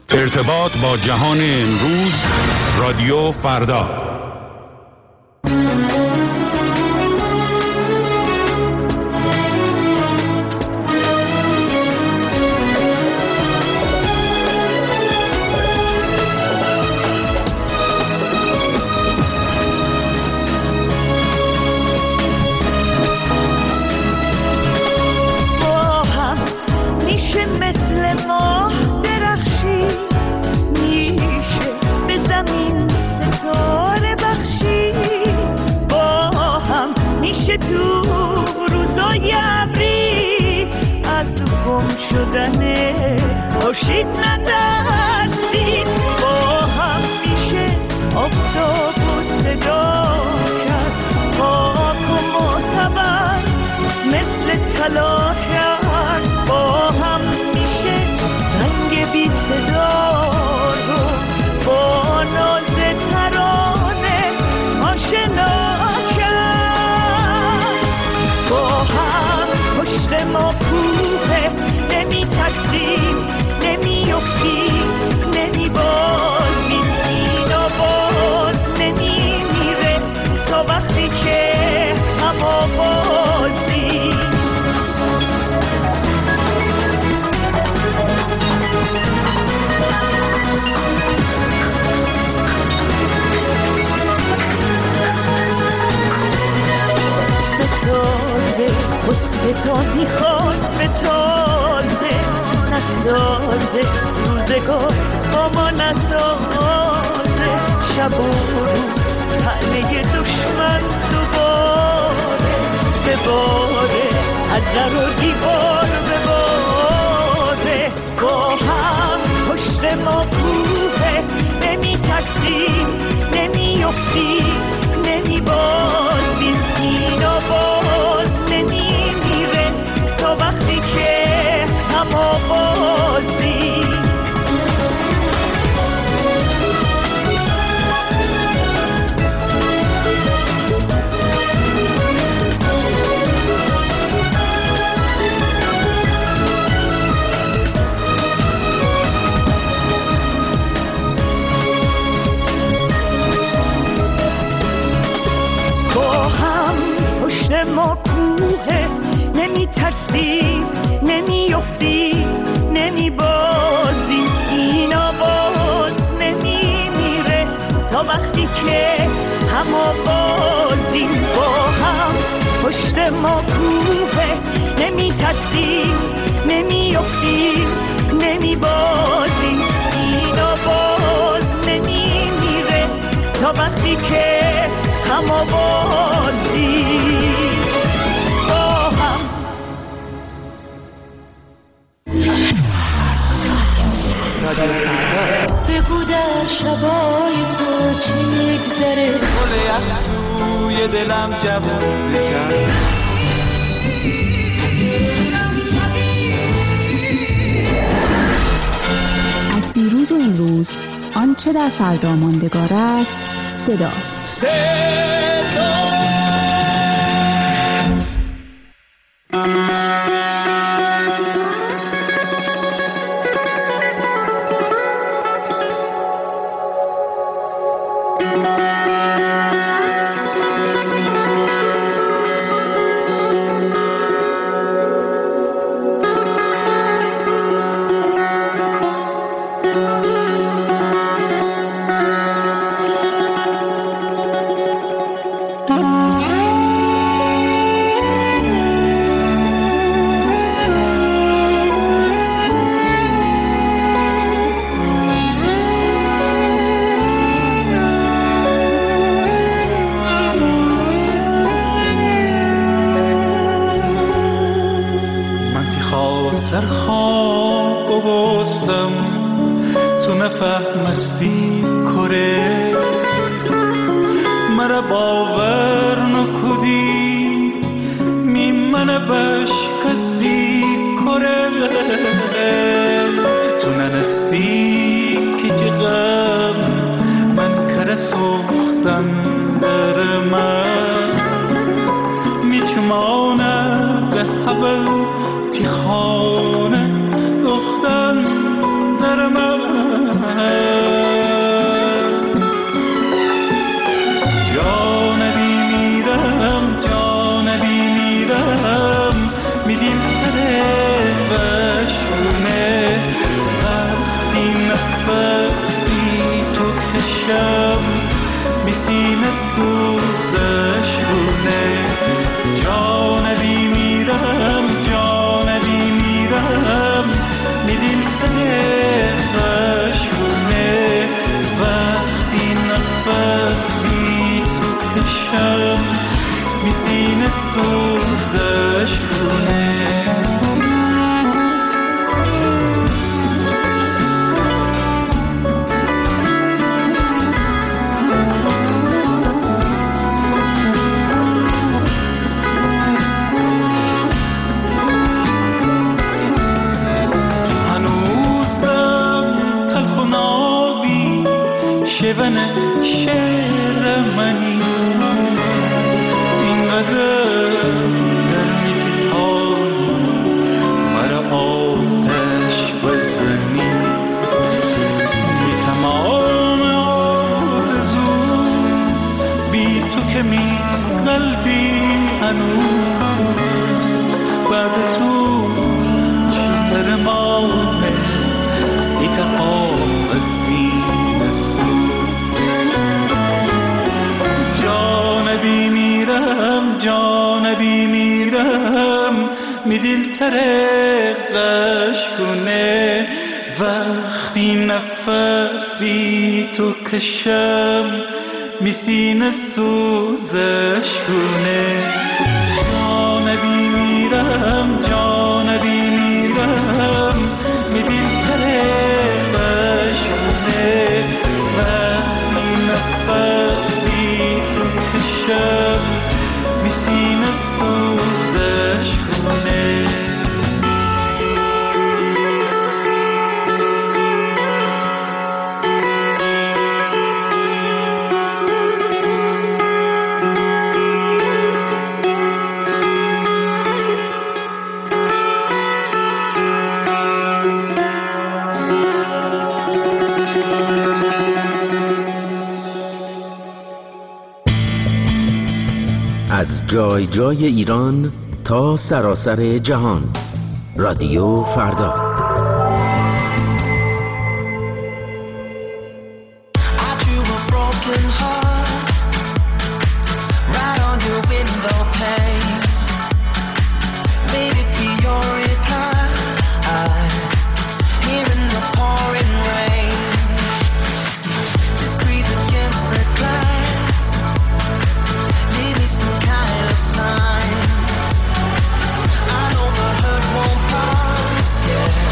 ارتباط با جهان امروز، رادیو فردا. خورشید نترسید، با هم میشه آفتاب و صدا کرد، خاک و معتبر مثل طلا کرد، با هم میشه زنگ بی صدا رو با ناز ترانه آشنا کرد. با هم پشت ما کوه، نمی ترسیم نمی افتیم نمی بازیم، اینا باز نمی میره تا وقتی که هم آوازیم. به تازه پست تو میخواد، به تازه نسازه روزگار با ما نسازه، شب و روز پهنه دشمن دوباره بباره، از در و دیوار بباره. با هم پشت ما کوه، نمی ترسیم نمی افتیم نمی بازیم، اینا باز نمی میره تا وقتی که هم آوازیم. ما کوه، نمی ترسیم نمی افتیم نمی بازیم، اینا باز نمی میره تا وقتی که هم آوازیم. با هم پشت ما کوه، نمی ترسیم نمی افتیم نمی بازیم، اینا باز نمی میره تا وقتی که هم آوازیم. بگو در شبای تو چی میگذره، گل یخ توی دلم جوون کرد. از دیروز و امروز آنچه در فردا ماندگار است صداست. تیخانه دختن در من شون شعر منی اینقدر در میتانی مرا آتش بزنی بی تمام آرزو بی تو که می قلبی هنوز بعد تو چهر مانه ایتقام سینه سو جانبی میرم جانبی میرم می دلتر قشقونه وقتی نفس بی تو کشم می سینه سوزش کنه جانبی میرم جانبی میرم می دلتر قشقونه وقتی نفس بی تو کشم می سینه سوزش کنه از جای جای ایران تا سراسر جهان، رادیو فردا. Yeah.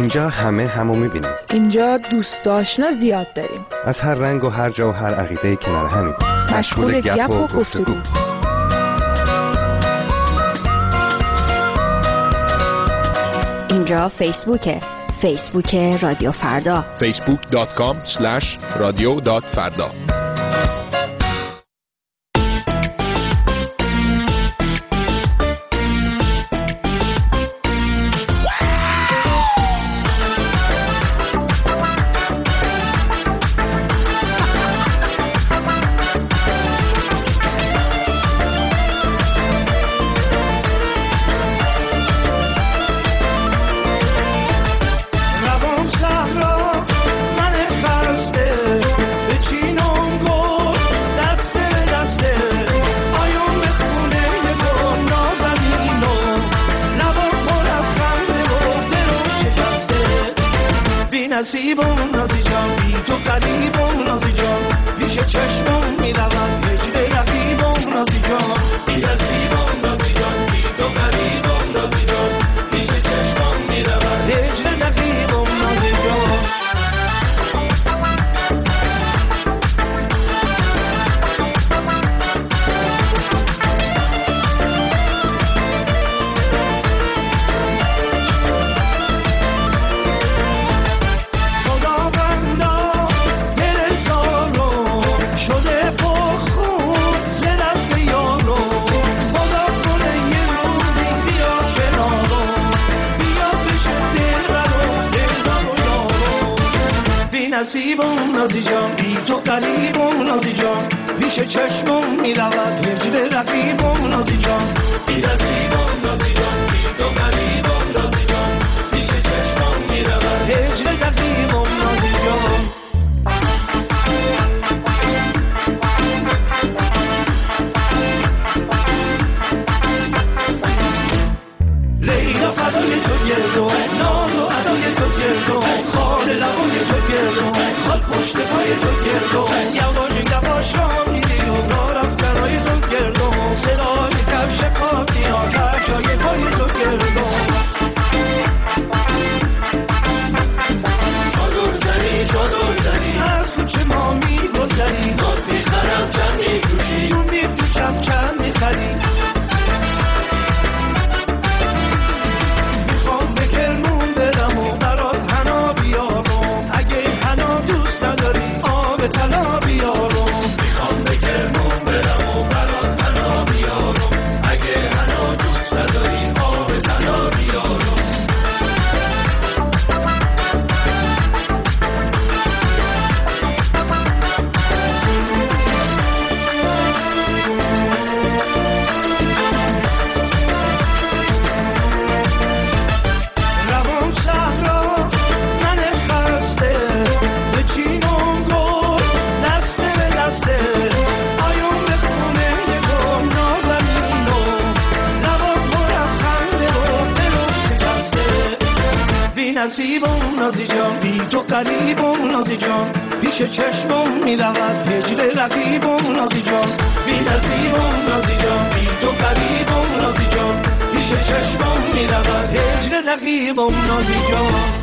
اینجا همه همو میبینیم. اینجا دوست آشنا زیاد داریم. از هر رنگ و هر جا و هر عقیده کنار همیم. مشغول گپ و گفتگو. اینجا فیسبوک رادیو فردا. facebook.com/radio.farda. نصیبم نازی جان بی تو قریبم نازی جان پیش چشمم میروم هجر رقیبم نازی جان بی نصیبم نازی جان بی تو قریبم نازی جان پیش چشمم میروم هجر رقیبم نازی جان نصیبم نازی جان بی تو قریبم نازی جان پیش چشمم میرود هجر رقیبم نازی جان بی نصیبم نازی جان بی تو قریبم نازی جان پیش چشمم میرود هجر رقیبم نازی جان لیلا فدای تو گردم ناز و ادای تو گردم خال لبای تو گردم خال پشت پای تو گردم یواش را میدی و رفتنای تو گردم صدای کفش پاکی ها کفشای پای تو گردم چادر زنی از کوچه ما میگذری باز میخرم چند میفروشی جون میفروشم چند میخری نصیبم نازی جان بی تو قریبم نازی جان پیش چشمم میرود هجر رقیبم نازی جان بی نصیبم نازی جان بی تو قریبم نازی جان پیش چشمم میرود هجر رقیبم نازی جان